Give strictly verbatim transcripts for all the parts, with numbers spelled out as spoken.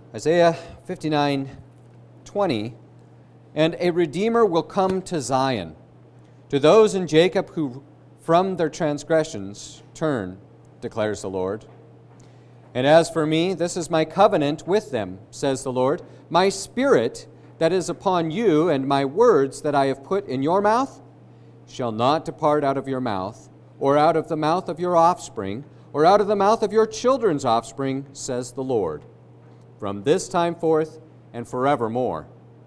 Isaiah fifty-nine twenty, and a Redeemer will come to Zion, to those in Jacob who from their transgressions turn, declares the Lord. And as for me, this is my covenant with them, says the Lord, my spirit that is upon you and my words that I have put in your mouth shall not depart out of your mouth, or out of the mouth of your offspring, or out of the mouth of your children's offspring, says the Lord, from this time forth and forevermore.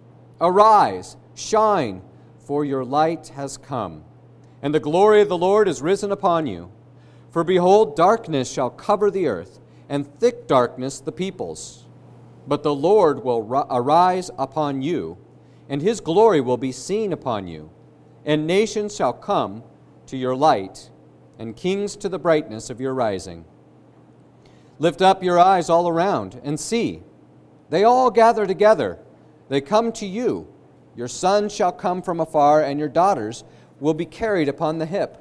Arise, shine, for your light has come, and the glory of the Lord is risen upon you. For behold, darkness shall cover the earth, and thick darkness the peoples. But the Lord will ri- arise upon you, and his glory will be seen upon you. And nations shall come to your light, and kings to the brightness of your rising. Lift up your eyes all around, and see. They all gather together. They come to you. Your sons shall come from afar, and your daughters will be carried upon the hip.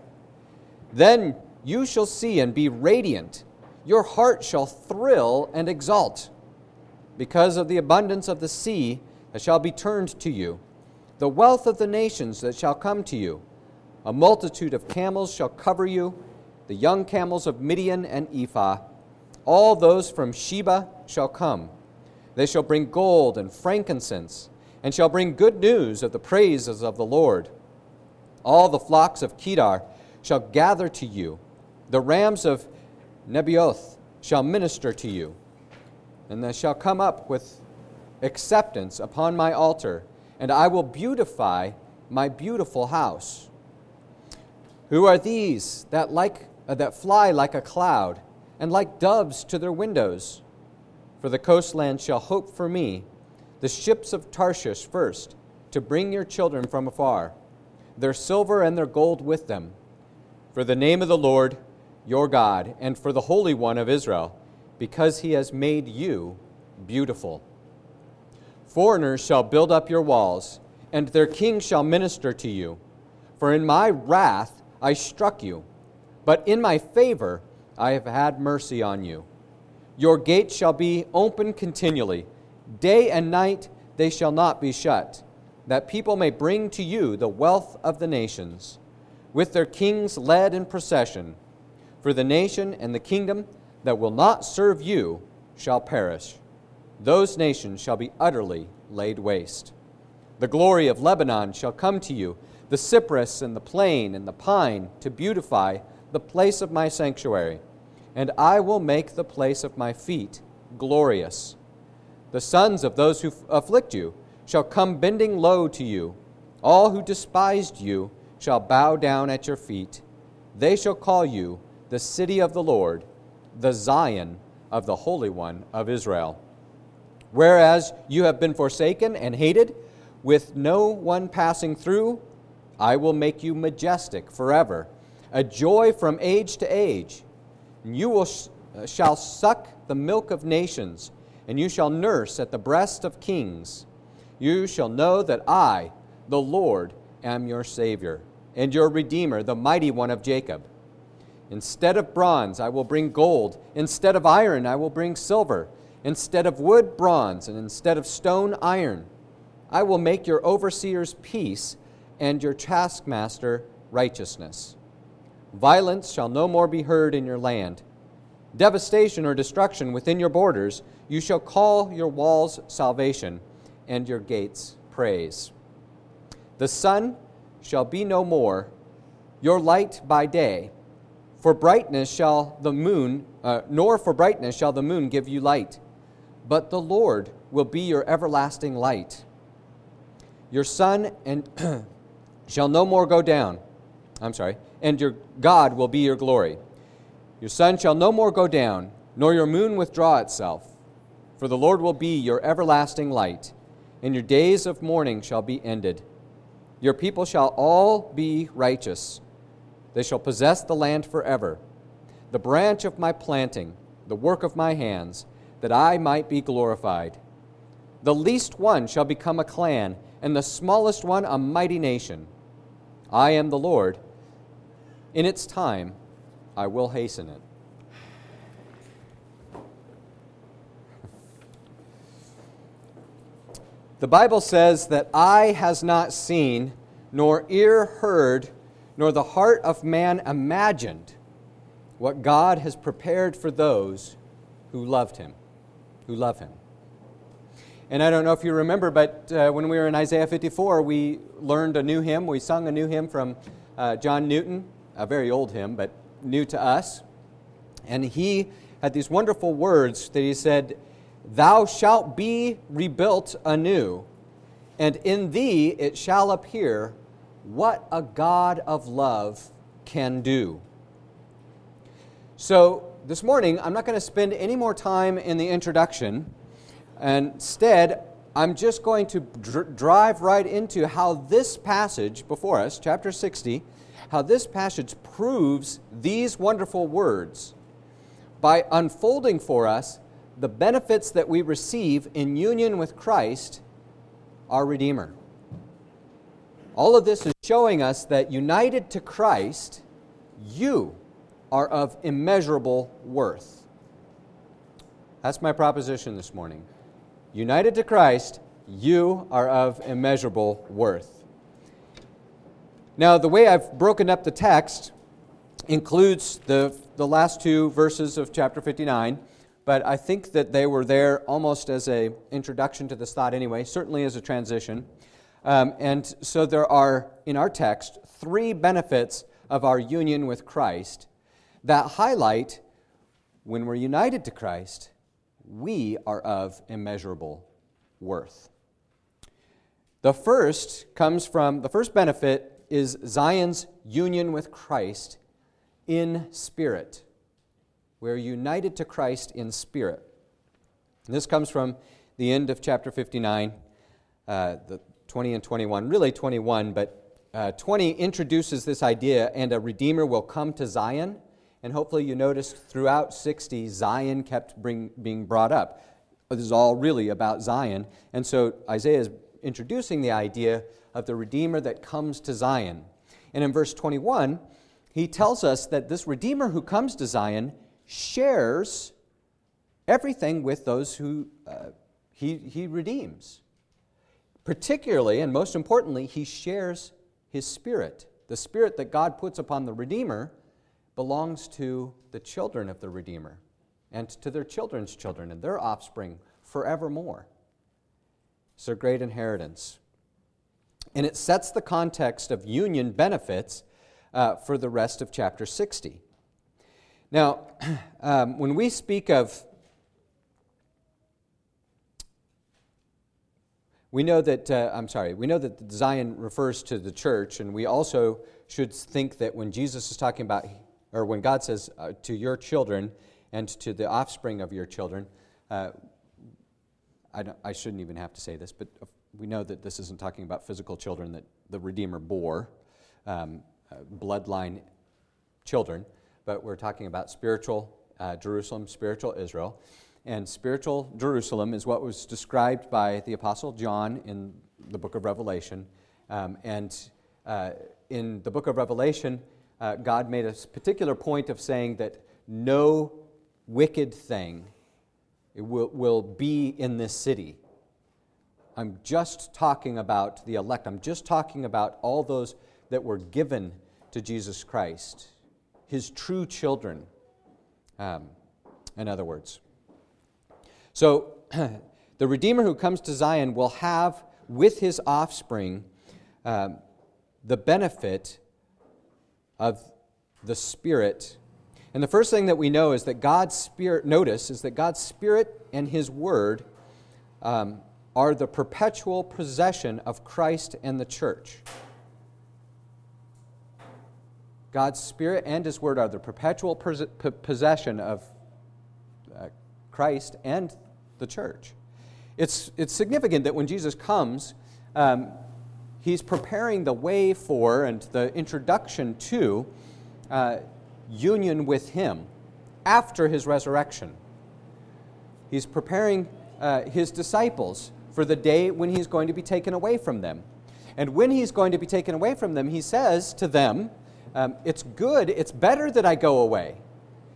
Then you shall see and be radiant. Your heart shall thrill and exult. Because of the abundance of the sea that shall be turned to you, the wealth of the nations that shall come to you. A multitude of camels shall cover you, the young camels of Midian and Ephah. All those from Sheba shall come. They shall bring gold and frankincense, and shall bring good news of the praises of the Lord. All the flocks of Kedar shall gather to you. The rams of Nebaioth shall minister to you. And they shall come up with acceptance upon my altar, and I will beautify my beautiful house. Who are these that like uh, that fly like a cloud, and like doves to their windows? For the coastland shall hope for me, the ships of Tarshish first, to bring your children from afar, their silver and their gold with them. For the name of the Lord your God, and for the Holy One of Israel, because he has made you beautiful. Foreigners shall build up your walls, and their kings shall minister to you. For in my wrath I struck you, but in my favor I have had mercy on you. Your gates shall be open continually. Day and night they shall not be shut, that people may bring to you the wealth of the nations, with their kings led in procession. For the nation and the kingdom that will not serve you shall perish. Those nations shall be utterly laid waste. The glory of Lebanon shall come to you, the cypress and the plane and the pine, to beautify the place of my sanctuary. And I will make the place of my feet glorious. The sons of those who afflict you shall come bending low to you. All who despised you shall bow down at your feet. They shall call you the city of the Lord, the Zion of the Holy One of Israel. Whereas you have been forsaken and hated, with no one passing through, I will make you majestic forever, a joy from age to age. And you will sh- shall suck the milk of nations, and you shall nurse at the breast of kings. You shall know that I, the Lord, am your Savior, and your Redeemer, the Mighty One of Jacob. Instead of bronze, I will bring gold. Instead of iron, I will bring silver. Instead of wood, bronze. And instead of stone, iron. I will make your overseers peace, and your taskmaster righteousness. Violence shall no more be heard in your land. Devastation or destruction within your borders. You shall call your walls salvation, and your gates praise. The sun shall be no more your light by day, for brightness shall the moon, uh, nor for brightness shall the moon give you light, but the Lord will be your everlasting light. Your sun and shall no more go down. I'm sorry, and your God will be your glory. Your sun shall no more go down, nor your moon withdraw itself, for the Lord will be your everlasting light, and your days of mourning shall be ended. Your people shall all be righteous. They shall possess the land forever. The branch of my planting, the work of my hands, that I might be glorified. The least one shall become a clan, and the smallest one a mighty nation. I am the Lord. In its time, I will hasten it. The Bible says that eye has not seen, nor ear heard, nor the heart of man imagined what God has prepared for those who loved Him, who love Him. And I don't know if you remember, but uh, when we were in Isaiah fifty-four, we learned a new hymn. We sung a new hymn from uh, John Newton, a very old hymn, but new to us. And he had these wonderful words that he said, "Thou shalt be rebuilt anew, and in thee it shall appear what a God of love can do." So this morning, I'm not going to spend any more time in the introduction. Instead, I'm just going to dr- drive right into how this passage before us, chapter sixty, how this passage proves these wonderful words by unfolding for us the benefits that we receive in union with Christ, our Redeemer. All of this is showing us that united to Christ, you are of immeasurable worth. That's my proposition this morning. United to Christ, you are of immeasurable worth. Now, the way I've broken up the text includes the, the last two verses of chapter fifty-nine, but I think that they were there almost as an introduction to this thought anyway, certainly as a transition. Um, and so there are, in our text, three benefits of our union with Christ that highlight when we're united to Christ, we are of immeasurable worth. The first comes from, the first benefit is Zion's union with Christ in spirit. We're united to Christ in spirit. And this comes from the end of chapter fifty-nine, uh, the twenty and twenty-one, really twenty-one, but uh, twenty introduces this idea, and a Redeemer will come to Zion. And hopefully you noticed throughout sixty, Zion kept bring, being brought up. This is all really about Zion. And so Isaiah is introducing the idea of the Redeemer that comes to Zion. And in verse twenty-one, he tells us that this Redeemer who comes to Zion shares everything with those who uh, he, he redeems. Particularly, and most importantly, he shares his Spirit. The Spirit that God puts upon the Redeemer belongs to the children of the Redeemer and to their children's children and their offspring forevermore. It's their great inheritance. And it sets the context of union benefits uh, for the rest of chapter sixty. Now, um, when we speak of, we know that, uh, I'm sorry, we know that Zion refers to the church, and we also should think that when Jesus is talking about, or when God says uh, to your children and to the offspring of your children, uh, I, don't, I shouldn't even have to say this, but we know that this isn't talking about physical children that the Redeemer bore, um, uh, bloodline children, but we're talking about spiritual uh, Jerusalem, spiritual Israel. And spiritual Jerusalem is what was described by the Apostle John in the book of Revelation. Um, and uh, in the book of Revelation, uh, God made a particular point of saying that no wicked thing will, will be in this city. I'm just talking about the elect. I'm just talking about all those that were given to Jesus Christ, His true children, um, in other words. So, the Redeemer who comes to Zion will have with his offspring um, the benefit of the Spirit. And the first thing that we know is that God's Spirit, notice, is that God's Spirit and His Word um, are the perpetual possession of Christ and the church. God's Spirit and His Word are the perpetual pos- possession of uh, Christ and the church. It's, it's significant that when Jesus comes, um, He's preparing the way for and the introduction to uh, union with Him after His resurrection. He's preparing uh, His disciples for the day when He's going to be taken away from them. And when He's going to be taken away from them, He says to them, um, it's good, it's better that I go away.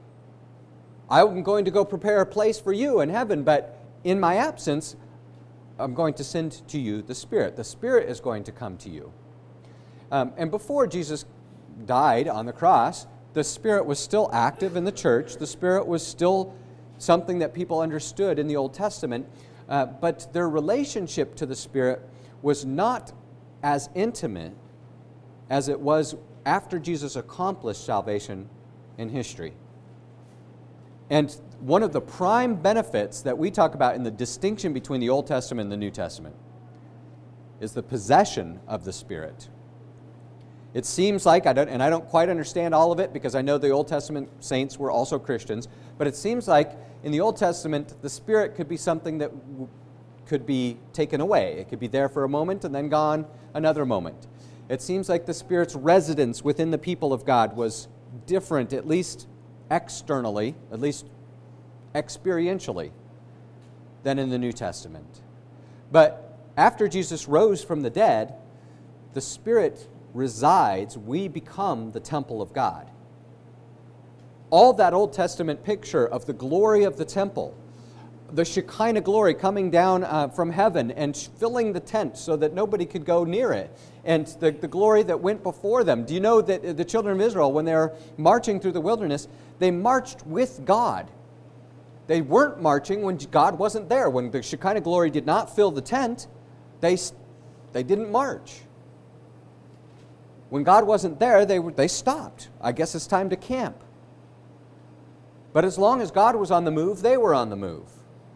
I'm going to go prepare a place for you in heaven, but in my absence, I'm going to send to you the Spirit. The Spirit is going to come to you. Um, and before Jesus died on the cross, the Spirit was still active in the church. The Spirit was still something that people understood in the Old Testament. Uh, but their relationship to the Spirit was not as intimate as it was after Jesus accomplished salvation in history. And one of the prime benefits that we talk about in the distinction between the Old Testament and the New Testament is the possession of the Spirit. It seems like, I don't, and I don't quite understand all of it because I know the Old Testament saints were also Christians, but it seems like in the Old Testament, the Spirit could be something that w- could be taken away. It could be there for a moment and then gone another moment. It seems like the Spirit's residence within the people of God was different, at least externally, at least experientially, than in the New Testament. But after Jesus rose from the dead, the Spirit resides, we become the temple of God. All that Old Testament picture of the glory of the temple, the Shekinah glory coming down uh, from heaven and filling the tent so that nobody could go near it, and the, the glory that went before them. Do you know that the children of Israel, when they're marching through the wilderness, they marched with God. They weren't marching when God wasn't there. When the Shekinah glory did not fill the tent, they, they didn't march. When God wasn't there, they, they stopped. I guess it's time to camp. But as long as God was on the move, they were on the move.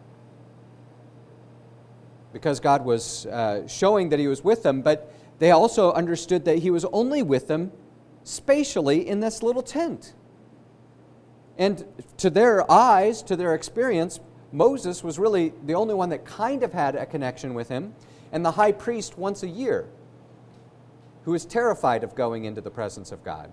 Because God was uh, showing that He was with them, but they also understood that He was only with them spatially in this little tent. And to their eyes, to their experience, Moses was really the only one that kind of had a connection with Him, and the high priest once a year, who was terrified of going into the presence of God.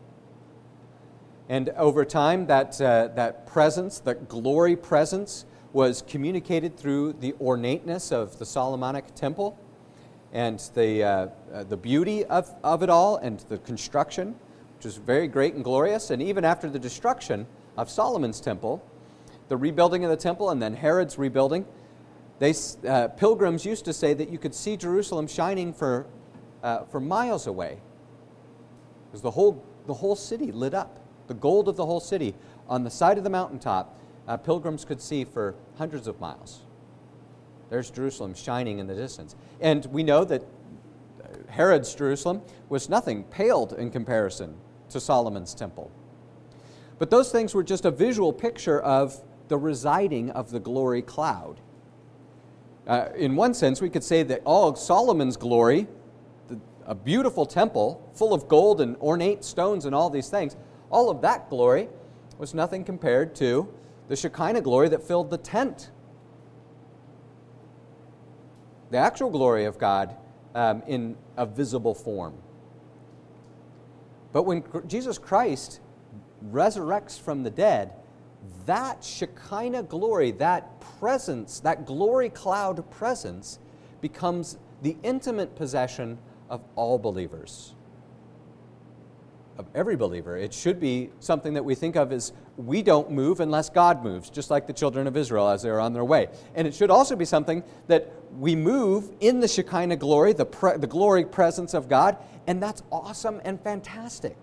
And over time, that, uh, that presence, that glory presence, was communicated through the ornateness of the Solomonic temple and the, uh, uh, the beauty of, of it all and the construction, which was very great and glorious. And even after the destruction of Solomon's temple, the rebuilding of the temple and then Herod's rebuilding, they, uh, pilgrims used to say that you could see Jerusalem shining for, uh, for miles away. Because the whole, the whole city lit up. The gold of the whole city on the side of the mountaintop, uh, pilgrims could see for hundreds of miles. There's Jerusalem shining in the distance. And we know that Herod's Jerusalem was nothing, paled in comparison to Solomon's temple. But those things were just a visual picture of the residing of the glory cloud. Uh, in one sense, we could say that all of Solomon's glory, the, a beautiful temple full of gold and ornate stones and all these things, all of that glory was nothing compared to the Shekinah glory that filled the tent. The actual glory of God um, in a visible form. But when Jesus Christ resurrects from the dead, that Shekinah glory, that presence, that glory cloud presence becomes the intimate possession of all believers. Of every believer. It should be something that we think of as we don't move unless God moves, just like the children of Israel as they are on their way. And it should also be something that we move in the Shekinah glory, the, pre- the glory presence of God, and that's awesome and fantastic.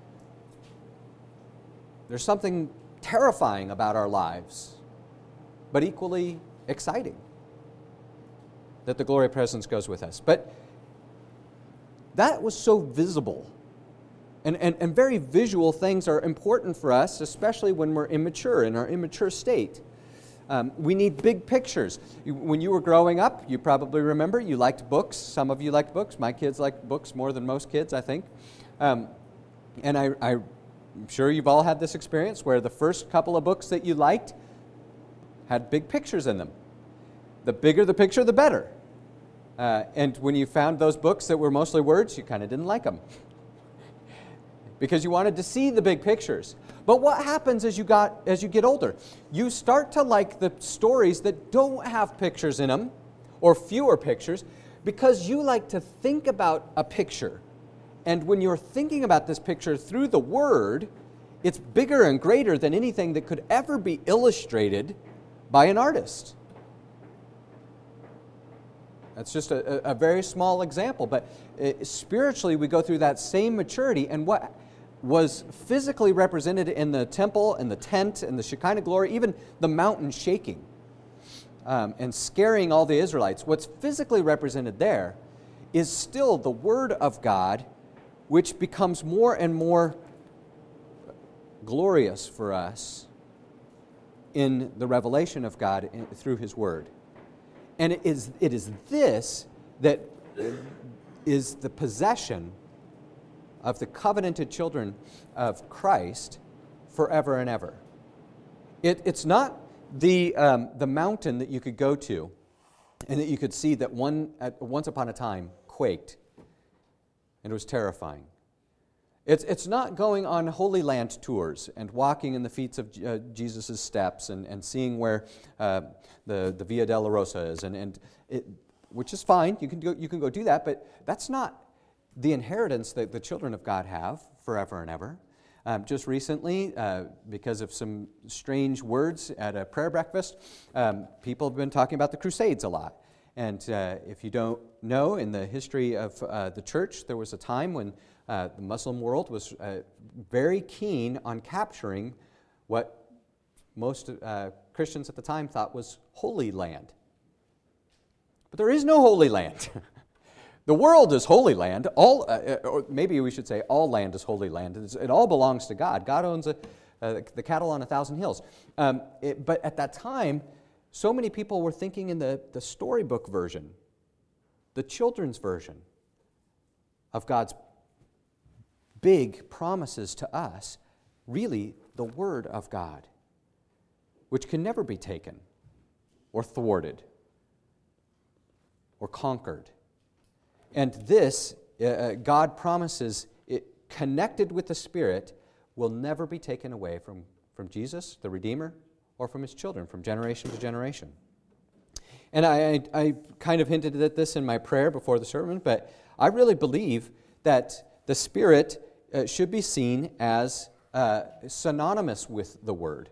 There's something terrifying about our lives, but equally exciting that the glory presence goes with us. But that was so visible. And, and, and very visual things are important for us, especially when we're immature, in our immature state. Um, we need big pictures. You, when you were growing up, you probably remember you liked books. Some of you liked books. My kids like books more than most kids, I think. Um, and I, I'm sure you've all had this experience where the first couple of books that you liked had big pictures in them. The bigger the picture, the better. Uh, and when you found those books that were mostly words, you kind of didn't like them. Because you wanted to see the big pictures. But what happens as you got as you get older? You start to like the stories that don't have pictures in them, or fewer pictures, because you like to think about a picture. And when you're thinking about this picture through the Word, it's bigger and greater than anything that could ever be illustrated by an artist. That's just a, a very small example, but uh, spiritually we go through that same maturity, and what was physically represented in the temple and the tent and the Shekinah glory, even the mountain shaking um, and scaring all the Israelites, what's physically represented there is still the Word of God, which becomes more and more glorious for us in the revelation of God in, through His Word. And it is, it is this that is the possession of the covenanted children of Christ forever and ever. It, it's not the, um, the mountain that you could go to and that you could see that one at, once upon a time quaked and it was terrifying. It's, it's not going on Holy Land tours and walking in the feet of uh, Jesus' steps and, and seeing where uh, the, the Via Dolorosa is, and, and it, which is fine. You can, go, you can go do that, but that's not the inheritance that the children of God have forever and ever. Um, just recently, uh, because of some strange words at a prayer breakfast, um, people have been talking about the Crusades a lot. And uh, if you don't know, in the history of uh, the church, there was a time when uh, the Muslim world was uh, very keen on capturing what most uh, Christians at the time thought was Holy Land. But there is no Holy Land. The world is Holy Land. All, uh, or maybe we should say all land is Holy Land. It's, it all belongs to God. God owns a, uh, the cattle on a thousand hills. Um, it, but at that time, so many people were thinking in the, the storybook version, the children's version of God's big promises to us, really the Word of God, which can never be taken or thwarted or conquered. And this, uh, God promises, it connected with the Spirit, will never be taken away from, from Jesus, the Redeemer, or from His children, from generation to generation. And I, I, I kind of hinted at this in my prayer before the sermon, but I really believe that the Spirit uh, should be seen as uh, synonymous with the Word.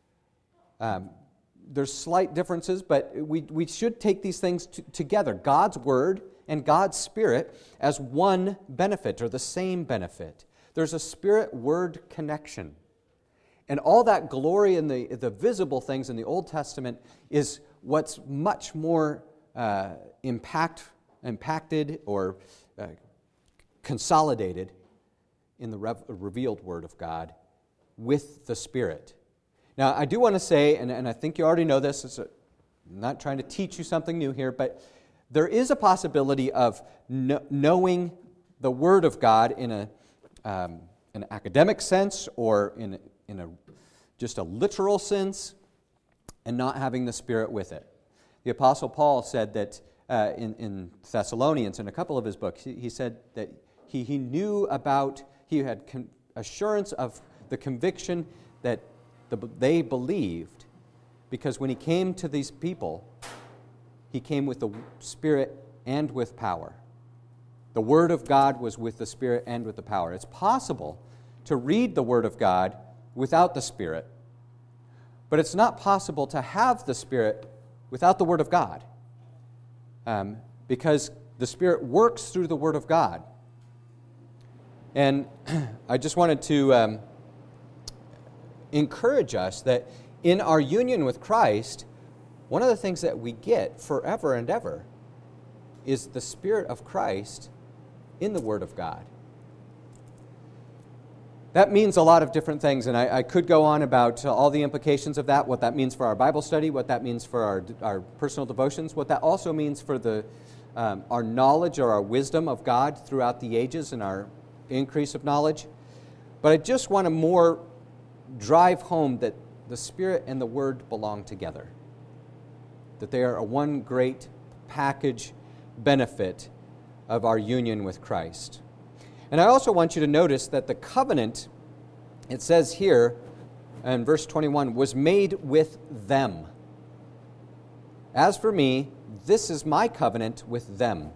Um, there's slight differences, but we, we should take these things t- together. God's Word and God's Spirit as one benefit, or the same benefit. There's a Spirit-Word connection. And all that glory in the, the visible things in the Old Testament is what's much more uh, impact, impacted or uh, consolidated in the rev- revealed Word of God with the Spirit. Now, I do want to say, and, and I think you already know this, it's a, I'm not trying to teach you something new here, but there is a possibility of kn- knowing the Word of God in a um, an academic sense or in a, in a just a literal sense, and not having the Spirit with it. The Apostle Paul said that uh, in, in Thessalonians, in a couple of his books, he, he said that he, he knew about, he had con- assurance of the conviction that the, they believed, because when he came to these people, he came with the Spirit and with power. The Word of God was with the Spirit and with the power. It's possible to read the Word of God without the Spirit, but it's not possible to have the Spirit without the Word of God, um, because the Spirit works through the Word of God. And I just wanted to um, encourage us that in our union with Christ, one of the things that we get forever and ever is the Spirit of Christ in the Word of God. That means a lot of different things, and I, I could go on about uh, all the implications of that, what that means for our Bible study, what that means for our, our personal devotions, what that also means for the um, our knowledge or our wisdom of God throughout the ages and our increase of knowledge. But I just want to more drive home that the Spirit and the Word belong together, that they are a one great package benefit of our union with Christ. And I also want you to notice that the covenant, it says here in verse twenty-one, was made with them. As for me, this is my covenant with them.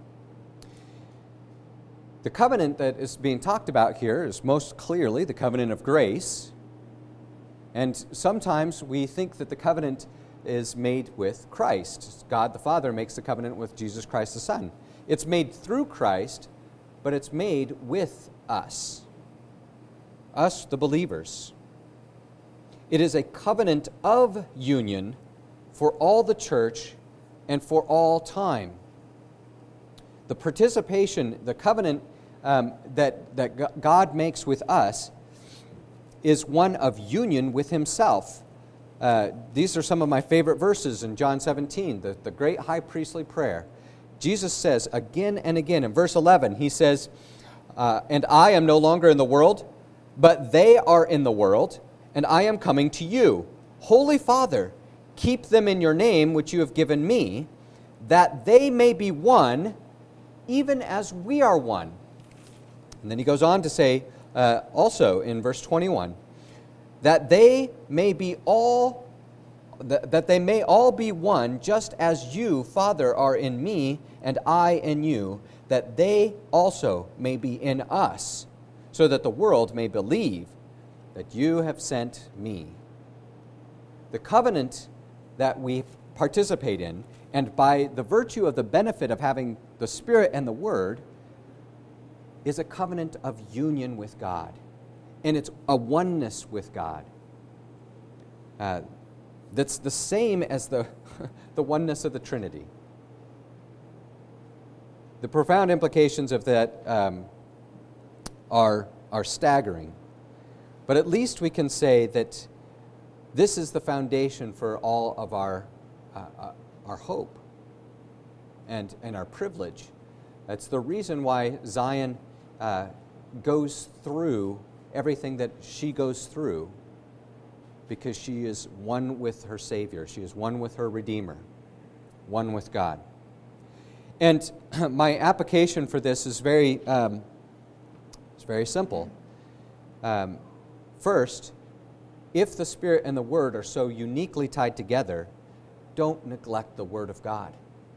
The covenant that is being talked about here is most clearly the covenant of grace. And sometimes we think that the covenant is made with Christ. God the Father makes the covenant with Jesus Christ the Son. It's made through Christ, but it's made with us. Us, the believers. It is a covenant of union for all the church and for all time. The participation, the covenant um, that, that God makes with us is one of union with himself. Uh, these are some of my favorite verses in John seventeen, the, the great high priestly prayer. Jesus says again and again, in verse eleven, he says, uh, and I am no longer in the world, but they are in the world, and I am coming to you. Holy Father, keep them in your name, which you have given me, that they may be one, even as we are one. And then he goes on to say, uh, also in verse twenty-one, that they may be all, th- that they may all be one, just as you, Father, are in me, and I in you, that they also may be in us, so that the world may believe that you have sent me. The covenant that we participate in, and by the virtue of the benefit of having the Spirit and the Word, is a covenant of union with God. And it's a oneness with God. Uh, that's the same as the, the oneness of the Trinity. The profound implications of that um, are, are staggering. But at least we can say that this is the foundation for all of our, uh, uh, our hope and, and our privilege. That's the reason why Zion uh, goes through everything that she goes through, because she is one with her Savior. She is one with her Redeemer, one with God. And my application for this is very, um, it's very simple. Um, first, if the Spirit and the Word are so uniquely tied together, don't neglect the Word of God.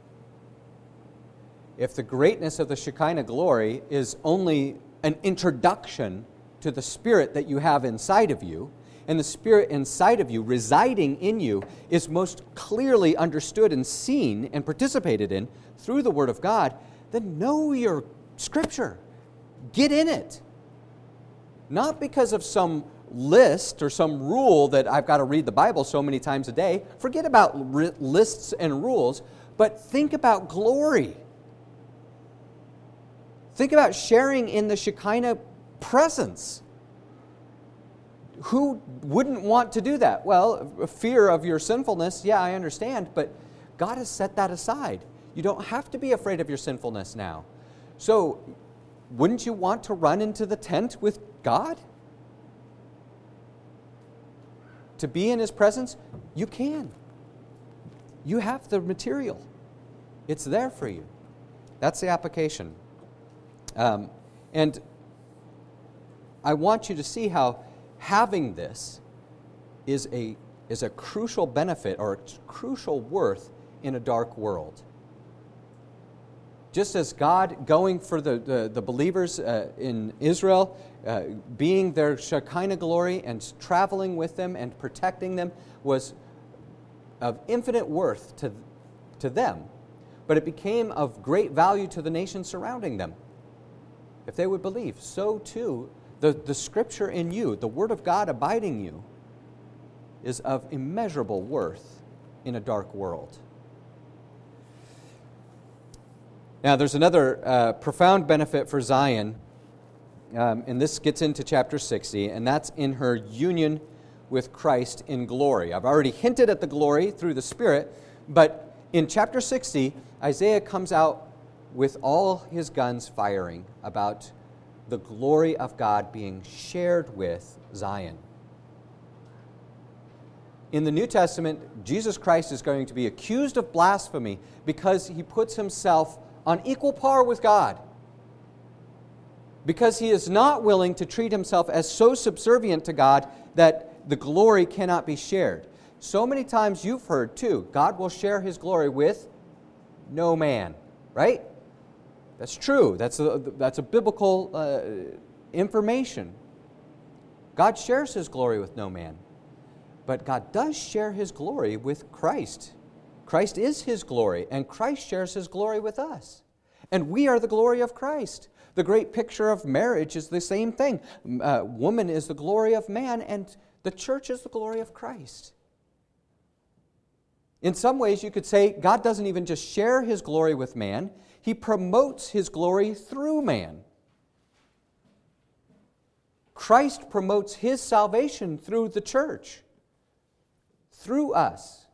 If the greatness of the Shekinah glory is only an introduction to the Spirit that you have inside of you, and the Spirit inside of you, residing in you, is most clearly understood and seen and participated in through the Word of God, then know your Scripture. Get in it. Not because of some list or some rule that I've got to read the Bible so many times a day. Forget about r- lists and rules, but think about glory. Think about sharing in the Shekinah presence. Who wouldn't want to do that? Well, fear of your sinfulness, yeah, I understand, but God has set that aside. You don't have to be afraid of your sinfulness now. So, wouldn't you want to run into the tent with God? To be in His presence? You can. You have the material. It's there for you. That's the application. Um, and I want you to see how having this is a, is a crucial benefit or a crucial worth in a dark world. Just as God going for the, the, the believers uh, in Israel, uh, being their Shekinah glory and traveling with them and protecting them was of infinite worth to, to them, but it became of great value to the nations surrounding them. If they would believe, so too the, the Scripture in you, the Word of God abiding you, is of immeasurable worth in a dark world. Now, there's another uh, profound benefit for Zion, um, and this gets into chapter sixty, and that's in her union with Christ in glory. I've already hinted at the glory through the Spirit, but in chapter sixty, Isaiah comes out with all his guns firing about the glory of God being shared with Zion. In the New Testament, Jesus Christ is going to be accused of blasphemy because he puts himself on equal par with God, because he is not willing to treat himself as so subservient to God that the glory cannot be shared. So many times you've heard, too, God will share His glory with no man, right? That's true. That's a, that's a biblical uh, information. God shares His glory with no man. But God does share his glory with Christ. Christ is his glory, and Christ shares his glory with us. And we are the glory of Christ. The great picture of marriage is the same thing. Uh, woman is the glory of man, and the church is the glory of Christ. In some ways, you could say God doesn't even just share his glory with man, he promotes his glory through man. Christ promotes his salvation through the church, through us.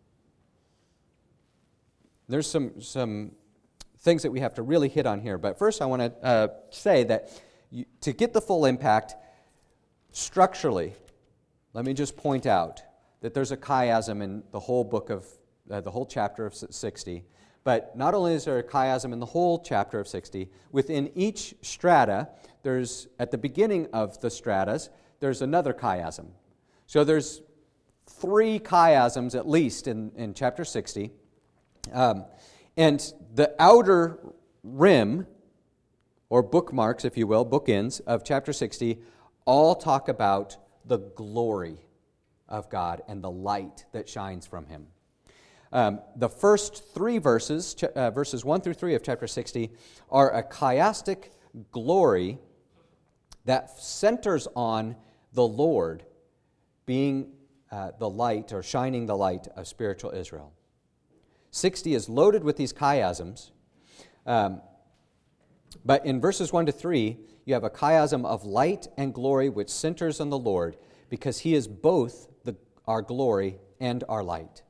There's some, some things that we have to really hit on here, but first I want to uh, say that you, to get the full impact, structurally, let me just point out that there's a chiasm in the whole book of, uh, the whole chapter of sixty. But not only is there a chiasm in the whole chapter of sixty, within each strata, there's, at the beginning of the stratas, there's another chiasm. So there's three chiasms at least in, in chapter sixty. Um, and the outer rim, or bookmarks, if you will, bookends of chapter sixty, all talk about the glory of God and the light that shines from him. Um, the first three verses, ch- uh, verses one through three of chapter sixty, are a chiastic glory that centers on the Lord being uh, the light or shining the light of spiritual Israel. sixty is loaded with these chiasms, um, but in verses one to three, you have a chiasm of light and glory which centers on the Lord because he is both the, our glory and our light.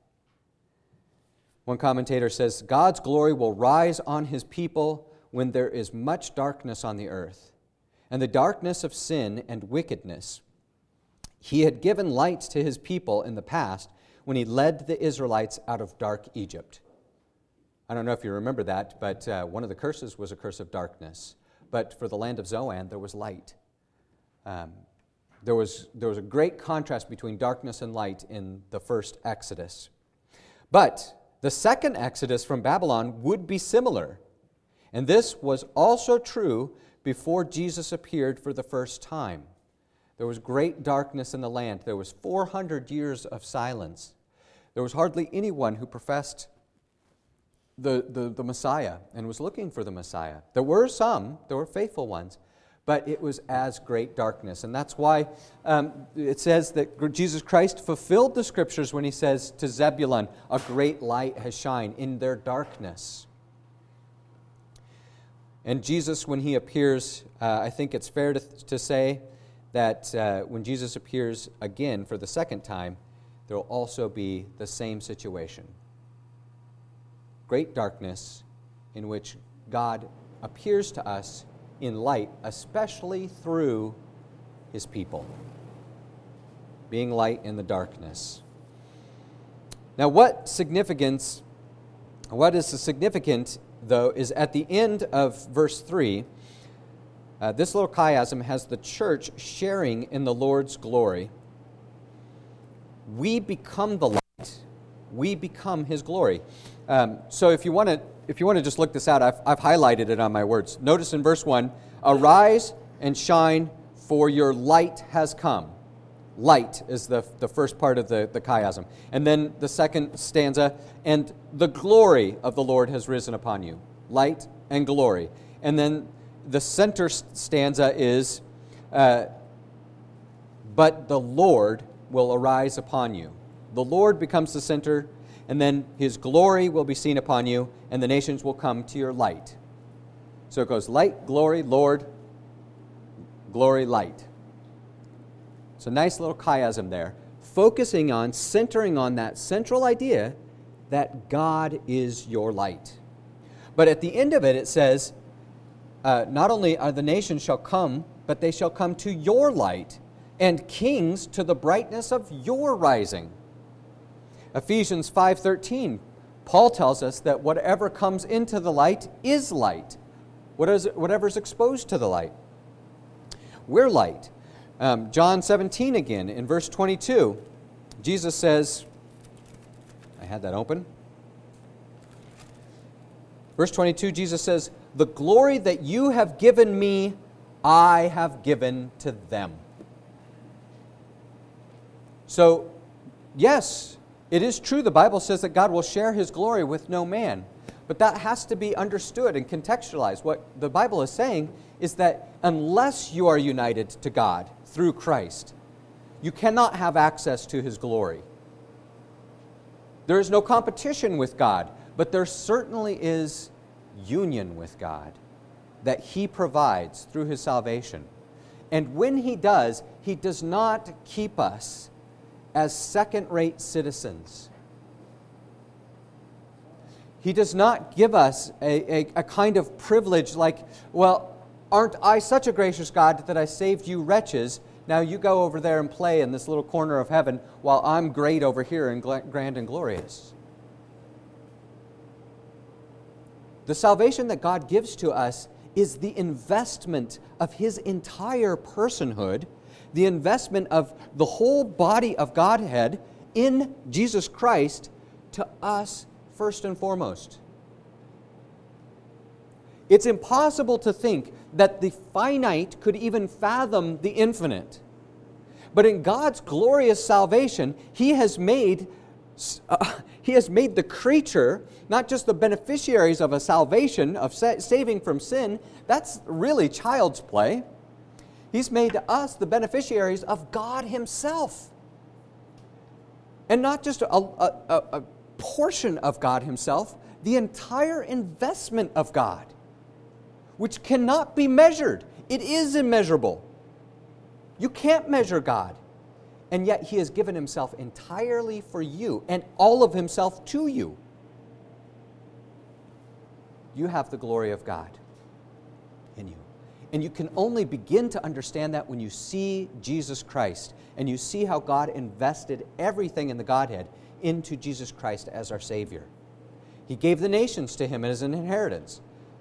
One commentator says, God's glory will rise on his people when there is much darkness on the earth, and the darkness of sin and wickedness. He had given light to his people in the past when he led the Israelites out of dark Egypt. I don't know if you remember that, but uh, one of the curses was a curse of darkness. But for the land of Zoan, there was light. Um, there was, there was a great contrast between darkness and light in the first Exodus. But the second Exodus from Babylon would be similar. And this was also true before Jesus appeared for the first time. There was great darkness in the land. There was four hundred years of silence. There was hardly anyone who professed the, the, the Messiah and was looking for the Messiah. There were some, there were faithful ones, but it was as great darkness. And that's why um, it says that Jesus Christ fulfilled the Scriptures when he says to Zebulun, a great light has shined in their darkness. And Jesus, when he appears, uh, I think it's fair to, to say that uh, when Jesus appears again for the second time, there will also be the same situation. Great darkness in which God appears to us in light, especially through his people, being light in the darkness. Now, what significance, what is significant, though, is at the end of verse three, uh, this little chiasm has the church sharing in the Lord's glory. We become the light. We become his glory. Um, so if you want to if you want to just look this out, I've, I've highlighted it on my words. Notice in verse one, arise and shine, for your light has come. Light is the, the first part of the, the chiasm. And then the second stanza, and the glory of the Lord has risen upon you. Light and glory. And then the center stanza is, uh, but the Lord will arise upon you. The Lord becomes the center, and then his glory will be seen upon you, and the nations will come to your light. So it goes light, glory, Lord, glory, light. It's a nice little chiasm there, focusing on, centering on that central idea that God is your light. But at the end of it, it says, uh, not only are the nations shall come, but they shall come to your light, and kings to the brightness of your rising. Ephesians five thirteen, Paul tells us that whatever comes into the light is light. What is it, whatever's exposed to the light. We're light. Um, John seventeen again, in verse twenty-two, Jesus says, I had that open. Verse twenty-two, Jesus says, the glory that you have given me, I have given to them. So, yes, it is true the Bible says that God will share his glory with no man. But that has to be understood and contextualized. What the Bible is saying is that unless you are united to God through Christ, you cannot have access to his glory. There is no competition with God, but there certainly is union with God that he provides through his salvation. And when he does, he does not keep us as second-rate citizens. He does not give us a, a, a kind of privilege like, well, aren't I such a gracious God that I saved you wretches? Now you go over there and play in this little corner of heaven while I'm great over here and grand and glorious. The salvation that God gives to us is the investment of his entire personhood, the investment of the whole body of Godhead in Jesus Christ to us first and foremost. It's impossible to think that the finite could even fathom the infinite. But in God's glorious salvation, he has made uh, he has made the creature not just the beneficiaries of a salvation, of sa- saving from sin. That's really child's play. He's made us the beneficiaries of God himself. And not just a, a, a, a portion of God himself, the entire investment of God, which cannot be measured. It is immeasurable. You can't measure God. And yet he has given himself entirely for you and all of himself to you. You have the glory of God in you. And you can only begin to understand that when you see Jesus Christ and you see how God invested everything in the Godhead into Jesus Christ as our Savior. He gave the nations to him as an inheritance.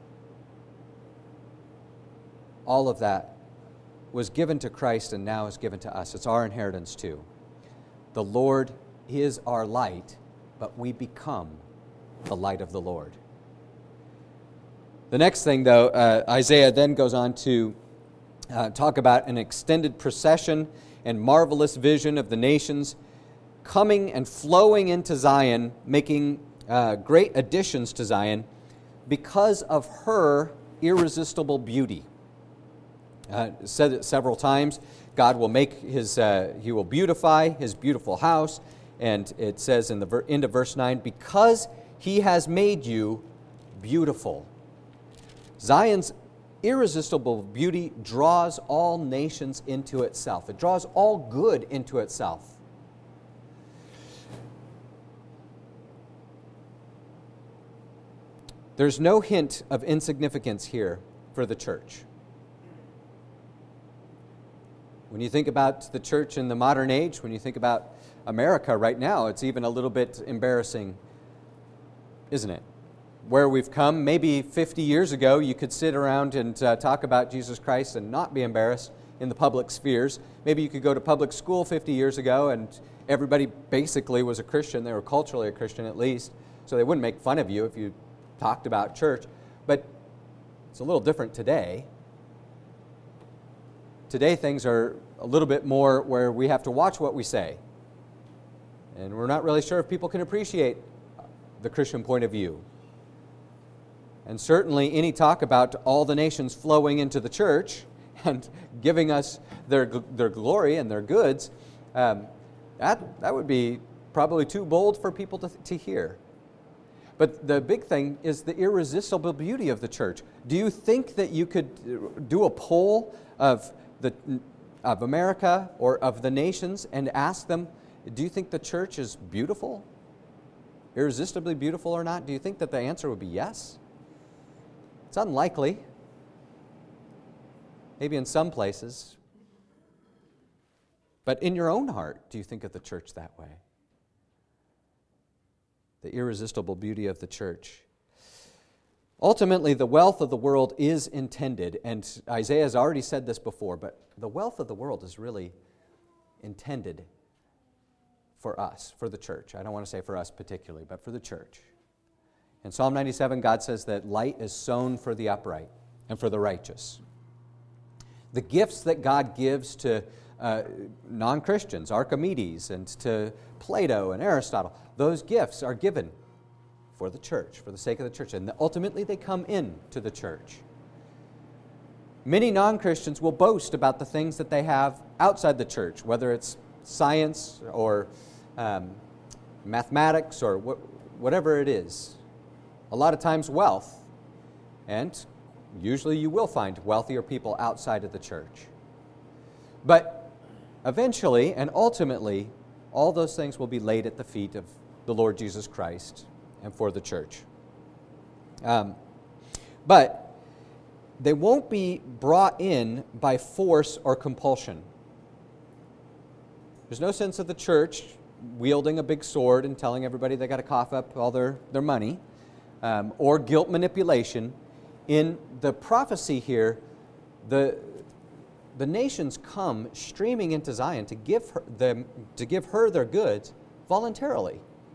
All of that was given to Christ and now is given to us. It's our inheritance too. The Lord is our light, but we become the light of the Lord. The next thing, though, uh, Isaiah then goes on to uh, talk about an extended procession and marvelous vision of the nations coming and flowing into Zion, making uh, great additions to Zion because of her irresistible beauty. Uh, said it several times. God will make his, uh, he will beautify his beautiful house. And it says in the ver- end of verse nine, because he has made you beautiful. Zion's irresistible beauty draws all nations into itself. It draws all good into itself. There's no hint of insignificance here for the church. When you think about the church in the modern age, when you think about America right now, it's even a little bit embarrassing, isn't it? Where we've come, maybe fifty years ago, you could sit around and uh, talk about Jesus Christ and not be embarrassed in the public spheres. Maybe you could go to public school fifty years ago and everybody basically was a Christian. They were culturally a Christian at least, so they wouldn't make fun of you if you talked about church. But it's a little different today. Today things are a little bit more where we have to watch what we say. And we're not really sure if people can appreciate the Christian point of view. And certainly any talk about all the nations flowing into the church and giving us their, their glory and their goods, um, that, that would be probably too bold for people to, to hear. But the big thing is the irresistible beauty of the church. Do you think that you could do a poll of the of America or of the nations and ask them, do you think the church is beautiful? Irresistibly beautiful or not? Do you think that the answer would be yes? It's unlikely. Maybe in some places. But in your own heart, do you think of the church that way? The irresistible beauty of the church. Ultimately, the wealth of the world is intended, and Isaiah has already said this before, but the wealth of the world is really intended for us, for the church. I don't want to say for us particularly, but for the church. In Psalm ninety-seven, God says that light is sown for the upright and for the righteous. The gifts that God gives to uh, non-Christians, Archimedes, and to Plato and Aristotle. Those gifts are given for the church, for the sake of the church, and ultimately they come in to the church. Many non-Christians will boast about the things that they have outside the church, whether it's science or um, mathematics or wh- whatever it is. A lot of times wealth, and usually you will find wealthier people outside of the church. But eventually and ultimately, all those things will be laid at the feet of the Lord Jesus Christ and for the church. Um, but they won't be brought in by force or compulsion. There's no sense of the church wielding a big sword and telling everybody they got to cough up all their, their money, um, or guilt manipulation. In the prophecy here, the, the nations come streaming into Zion to give her, them, to give her their goods voluntarily.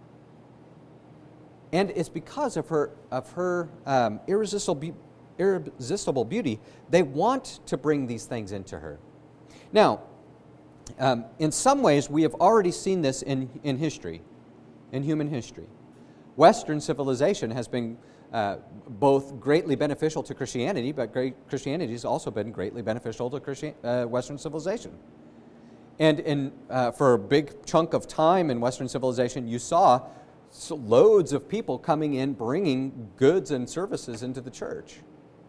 And it's because of her, of her um, irresistible, irresistible beauty, they want to bring these things into her. Now, um, in some ways, we have already seen this in, in history, in human history. Western civilization has been uh, both greatly beneficial to Christianity, but great, Christianity has also been greatly beneficial to Christian, uh, Western civilization. And in, uh, for a big chunk of time in Western civilization, you saw so loads of people coming in, bringing goods and services into the church.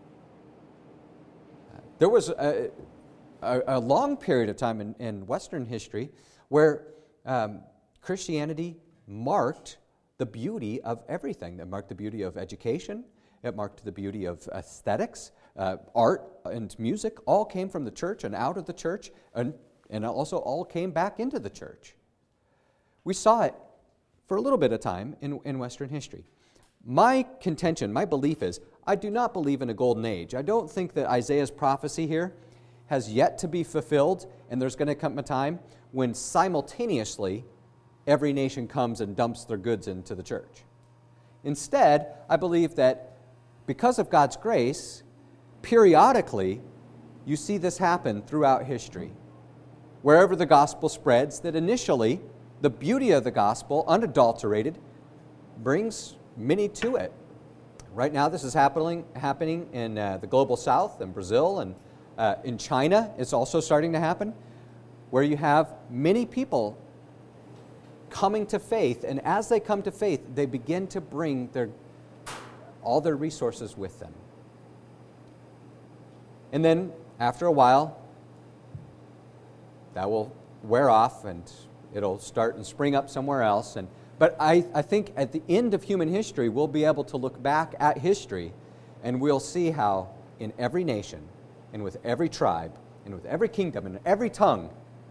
There was a, a, a long period of time in, in Western history where um, Christianity marked the beauty of everything. It marked the beauty of education. It marked the beauty of aesthetics. Uh, art and music all came from the church and out of the church, and, and also all came back into the church. We saw it for a little bit of time in, in Western history. My contention, my belief is, I do not believe in a golden age. I don't think that Isaiah's prophecy here has yet to be fulfilled, and there's going to come a time when simultaneously every nation comes and dumps their goods into the church. Instead, I believe that because of God's grace, periodically you see this happen throughout history. Wherever the gospel spreads, that initially the beauty of the gospel, unadulterated, brings many to it. Right now, this is happening happening in uh, the global south, in Brazil, and uh, in China. It's also starting to happen, where you have many people coming to faith, and as they come to faith, they begin to bring their all their resources with them. And then, after a while, that will wear off, and it'll start and spring up somewhere else. And But I, I think at the end of human history, we'll be able to look back at history and we'll see how in every nation and with every tribe and with every kingdom and every tongue,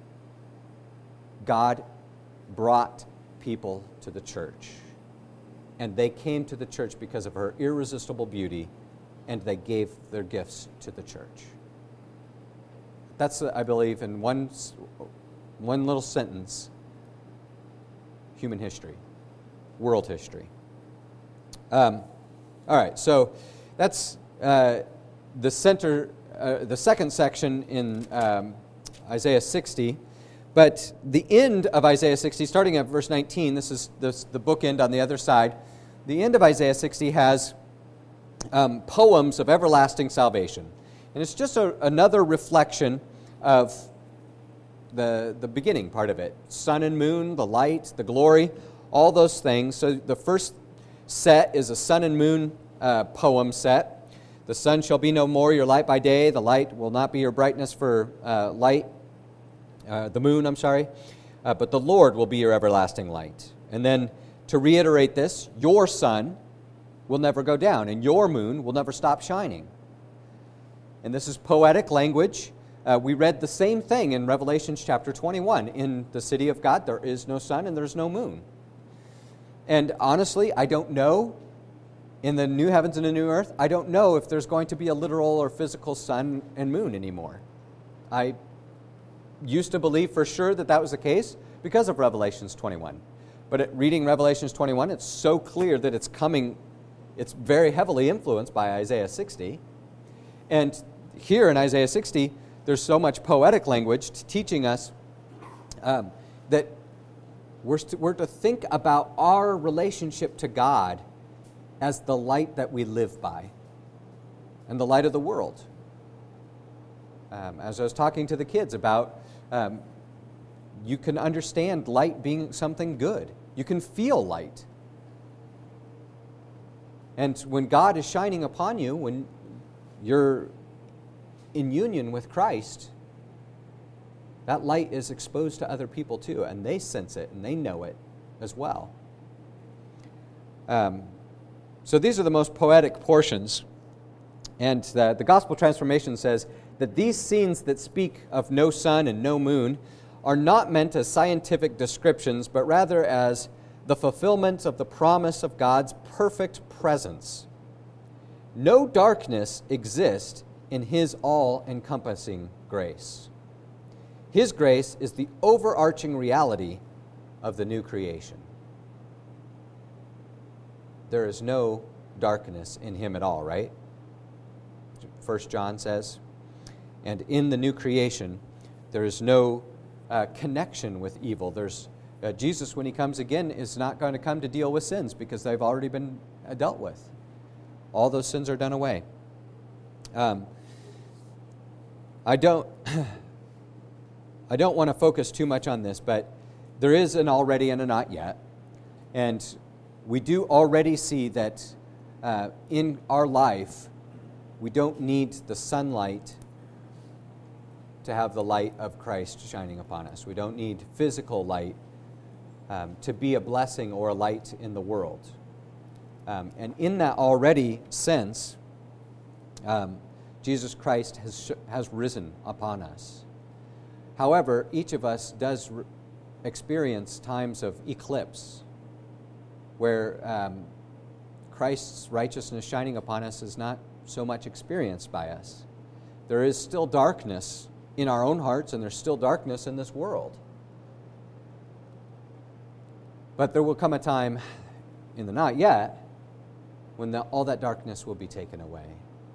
God brought people to the church. And they came to the church because of her irresistible beauty, and they gave their gifts to the church. That's, I believe, in one, one little sentence, human history, world history. Um, all right, so that's uh, the center, uh, the second section in um, Isaiah sixty. But the end of Isaiah sixty, starting at verse nineteen, this is this, the bookend on the other side. The end of Isaiah sixty has um, poems of everlasting salvation. And it's just a, another reflection of The, the beginning part of it. Sun and moon, the light, the glory, all those things. So the first set is a sun and moon uh, poem set. The sun shall be no more your light by day. The light will not be your brightness for uh, light. Uh, the moon, I'm sorry. Uh, but the Lord will be your everlasting light. And then to reiterate this, your sun will never go down, and your moon will never stop shining. And this is poetic language. Uh, we read the same thing in Revelation chapter twenty-one. In the city of God, there is no sun and there's no moon. And honestly, I don't know, in the new heavens and the new earth, I don't know if there's going to be a literal or physical sun and moon anymore. I used to believe for sure that that was the case because of Revelation twenty-one. But at reading Revelation twenty-one, it's so clear that it's coming, it's very heavily influenced by Isaiah sixty. And here in Isaiah sixty, there's so much poetic language t- teaching us um, that we're, st- we're to think about our relationship to God as the light that we live by and the light of the world. Um, as I was talking to the kids about, um, you can understand light being something good. You can feel light. And when God is shining upon you, when you're in union with Christ, that light is exposed to other people too, and they sense it and they know it as well. Um, so these are the most poetic portions. And the, the Gospel Transformation says that these scenes that speak of no sun and no moon are not meant as scientific descriptions, but rather as the fulfillment of the promise of God's perfect presence. No darkness exists in His all-encompassing grace. His grace is the overarching reality of the new creation. There is no darkness in Him at all, right? First John says, and in the new creation, there is no uh, connection with evil. There's uh, Jesus, when He comes again, is not going to come to deal with sins because they've already been uh, dealt with. All those sins are done away. Um, I don't, I don't want to focus too much on this, but there is an already and a not yet, and we do already see that uh, in our life, we don't need the sunlight to have the light of Christ shining upon us. We don't need physical light um, to be a blessing or a light in the world. Um, and in that already sense, um, Jesus Christ has sh- has risen upon us. However, each of us does re- experience times of eclipse where um, Christ's righteousness shining upon us is not so much experienced by us. There is still darkness in our own hearts, and there's still darkness in this world. But there will come a time in the not yet when the, all that darkness will be taken away.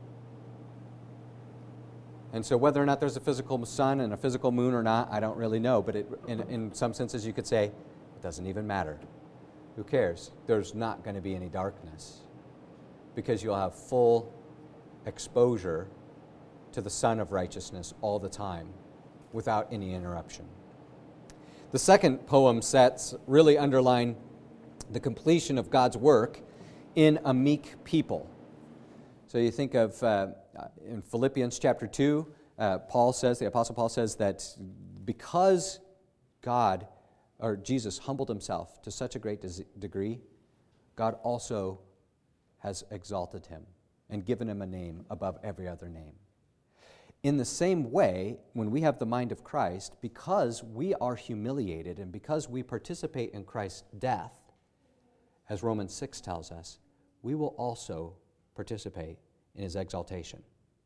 And so whether or not there's a physical sun and a physical moon or not, I don't really know. But it, in, in some senses you could say, it doesn't even matter. Who cares? There's not going to be any darkness because you'll have full exposure to the sun of righteousness all the time without any interruption. The second poem sets really underline the completion of God's work in a meek people. So you think of uh, in Philippians chapter two, uh, Paul says, the Apostle Paul says that because God, or Jesus, humbled Himself to such a great des- degree, God also has exalted Him and given Him a name above every other name. In the same way, when we have the mind of Christ, because we are humiliated and because we participate in Christ's death, as Romans six tells us, we will also participate in His exaltation.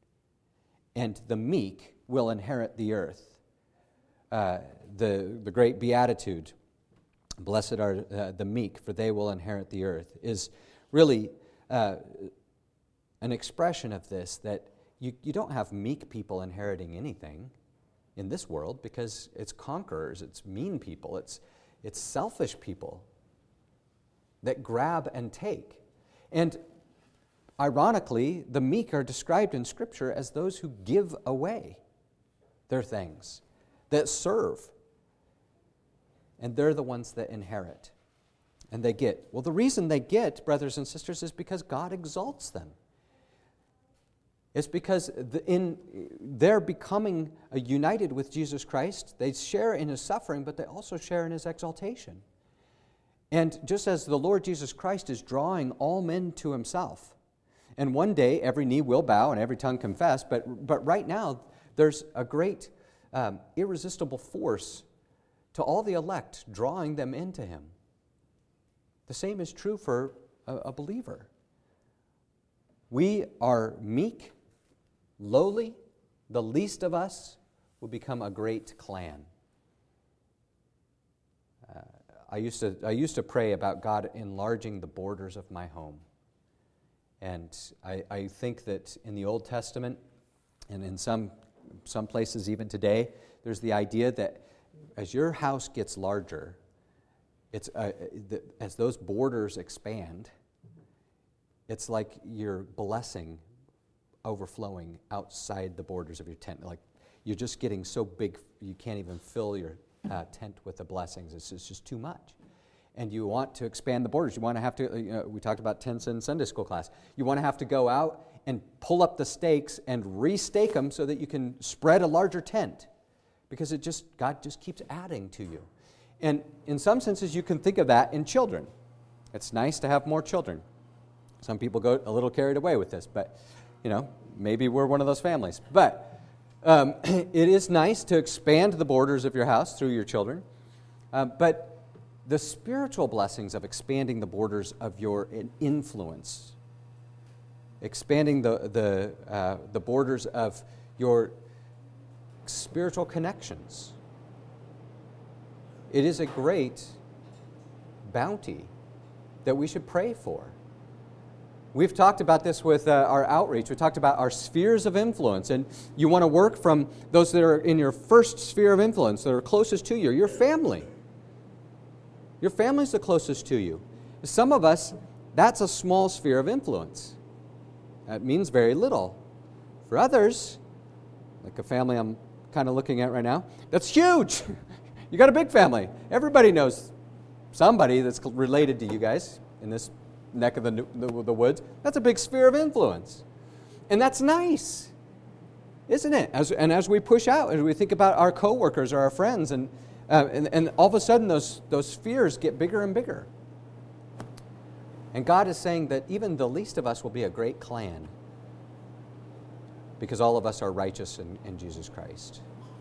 And the meek will inherit the earth. Uh, the, the great beatitude, blessed are uh, the meek, for they will inherit the earth, is really uh, an expression of this, that you, you don't have meek people inheriting anything in this world because it's conquerors, it's mean people, it's, it's selfish people that grab and take. And ironically, the meek are described in Scripture as those who give away their things, that serve. And they're the ones that inherit. And they get. Well, the reason they get, brothers and sisters, is because God exalts them. It's because the, in they're becoming uh, united with Jesus Christ. They share in His suffering, but they also share in His exaltation. And just as the Lord Jesus Christ is drawing all men to Himself, and one day every knee will bow and every tongue confess, but, but right now there's a great um, irresistible force to all the elect, drawing them into Him. The same is true for a, a believer. We are meek, lowly, the least of us will become a great clan. Uh, I used to I used to pray about God enlarging the borders of my home. And I, I think that in the Old Testament and in some some places even today, there's the idea that as your house gets larger, it's uh, the, as those borders expand, it's like your blessing overflowing outside the borders of your tent. Like you're just getting so big, you can't even fill your uh, tent with the blessings. It's, it's just too much. And you want to expand the borders. You want to have to, you know, we talked about tents in Sunday school class. You want to have to go out and pull up the stakes and re-stake them so that you can spread a larger tent. Because it just, God just keeps adding to you. And in some senses, you can think of that in children. It's nice to have more children. Some people go a little carried away with this, but, you know, maybe we're one of those families. But um, it is nice to expand the borders of your house through your children. Uh, but the spiritual blessings of expanding the borders of your influence, expanding the the uh, the borders of your spiritual connections, it is a great bounty that we should pray for. We've talked about this with uh, our outreach. We talked about our spheres of influence, and you want to work from those that are in your first sphere of influence, that are closest to you, your family. Your family's the closest to you. Some of us, that's a small sphere of influence. That means very little. For others, like a family I'm kind of looking at right now, that's huge. You got a big family. Everybody knows somebody that's related to you guys in this neck of the, the, the woods. That's a big sphere of influence. And that's nice, isn't it? As, and as we push out, as we think about our coworkers or our friends, and, uh, and, and all of a sudden those, those spheres get bigger and bigger. And God is saying that even the least of us will be a great clan because all of us are righteous in, in Jesus Christ.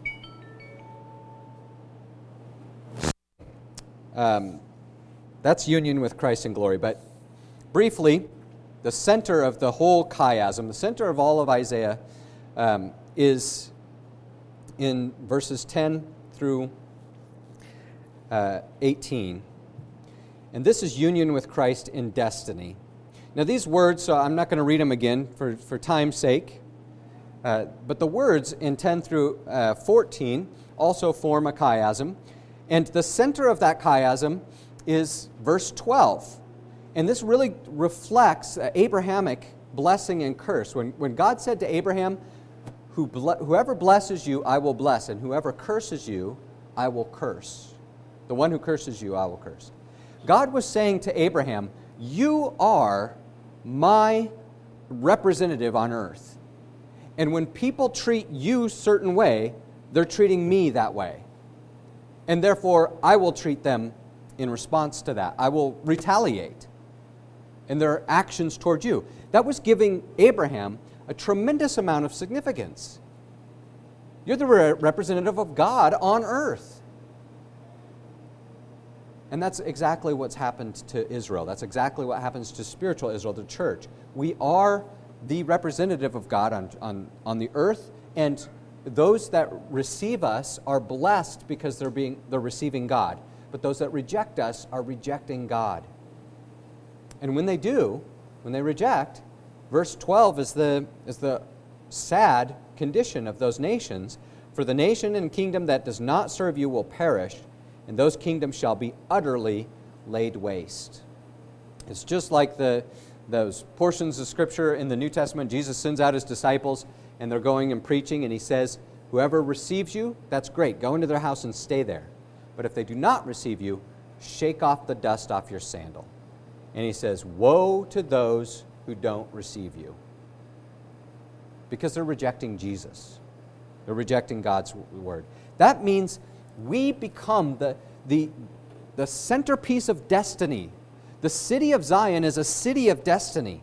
Um, that's union with Christ in glory. But briefly, the center of the whole chiasm, the center of all of Isaiah, um, is in verses ten through uh, eighteen. And this is union with Christ in destiny. Now these words, so I'm not going to read them again for, for time's sake, uh, but the words in ten through fourteen also form a chiasm. And the center of that chiasm is verse twelve. And this really reflects uh, Abrahamic blessing and curse. When, when God said to Abraham, Who ble- whoever blesses you, I will bless, and whoever curses you, I will curse. The one who curses you, I will curse. God was saying to Abraham, you are my representative on earth. And when people treat you a certain way, they're treating me that way. And therefore, I will treat them in response to that. I will retaliate in their actions toward you. That was giving Abraham a tremendous amount of significance. You're the re- representative of God on earth. And that's exactly what's happened to Israel. That's exactly what happens to spiritual Israel, the church. We are the representative of God on, on, on the earth, and those that receive us are blessed because they're being they're receiving God. But those that reject us are rejecting God. And when they do, when they reject, verse twelve is the is the sad condition of those nations. For the nation and kingdom that does not serve you will perish, and those kingdoms shall be utterly laid waste. It's just like the those portions of Scripture in the New Testament. Jesus sends out his disciples, and they're going and preaching, and he says, whoever receives you, that's great. Go into their house and stay there. But if they do not receive you, shake off the dust off your sandal. And he says, woe to those who don't receive you. Because they're rejecting Jesus. They're rejecting God's word. That means we become the, the, the centerpiece of destiny. The city of Zion is a city of destiny.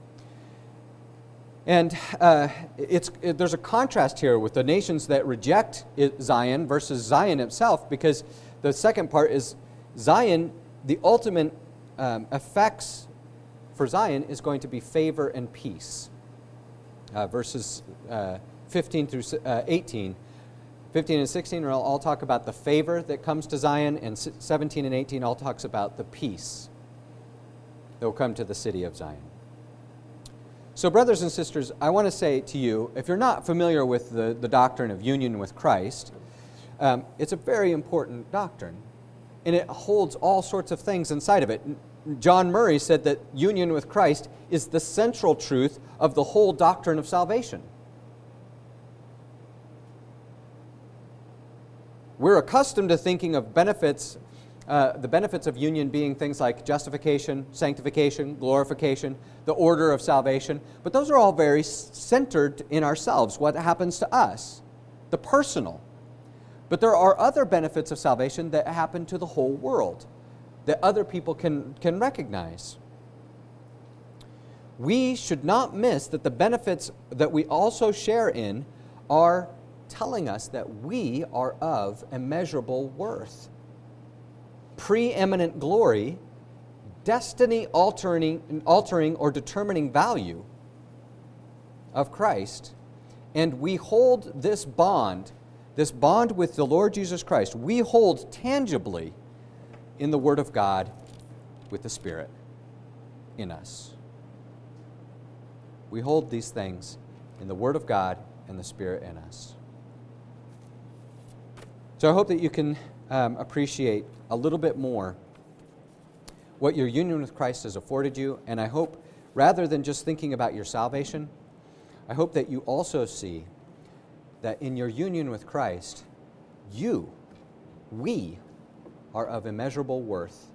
And uh, it's, it, there's a contrast here with the nations that reject it, Zion versus Zion itself, because the second part is Zion, the ultimate um, effects for Zion is going to be favor and peace. Uh, verses uh, fifteen through eighteen. fifteen and sixteen will all talk about the favor that comes to Zion, and seventeen and eighteen all talks about the peace that will come to the city of Zion. So, brothers and sisters, I want to say to you, if you're not familiar with the, the doctrine of union with Christ, um, it's a very important doctrine, and it holds all sorts of things inside of it. John Murray said that union with Christ is the central truth of the whole doctrine of salvation. We're accustomed to thinking of benefits, uh, the benefits of union being things like justification, sanctification, glorification, the order of salvation, but those are all very centered in ourselves, what happens to us, the personal. But there are other benefits of salvation that happen to the whole world, that other people can, can recognize. We should not miss that the benefits that we also share in are telling us that we are of immeasurable worth, preeminent glory, destiny altering, altering or determining value of Christ, and we hold this bond, this bond with the Lord Jesus Christ, we hold tangibly in the Word of God with the Spirit in us. We hold these things in the Word of God and the Spirit in us. So I hope that you can um, appreciate a little bit more what your union with Christ has afforded you, and I hope, rather than just thinking about your salvation, I hope that you also see that in your union with Christ, you, we, are of immeasurable worth